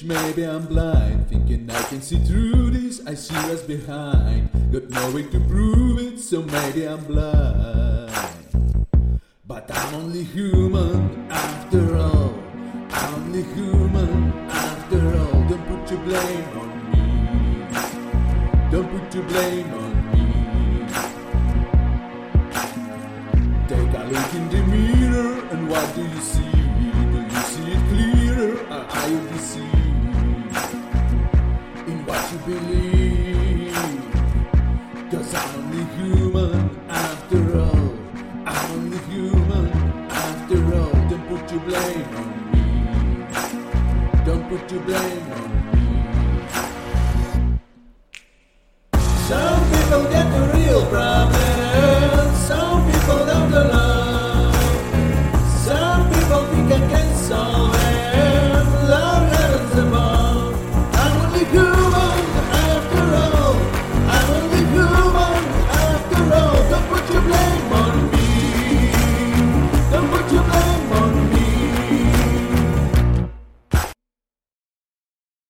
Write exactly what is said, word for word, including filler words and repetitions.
maybe I'm blind, thinking I can see through this. I see what's behind, got no way to prove it, so maybe I'm blind. But I'm only human after all. I'm only human after all. Don't put your blame on me. Don't put your blame on me. Take a look in the mirror, and what do you see? Do you see it clearer, or are you deceived in what you believe? Cause I'm only human after all. I'm only human after all. Don't put your blame on me. Don't put your blame on me.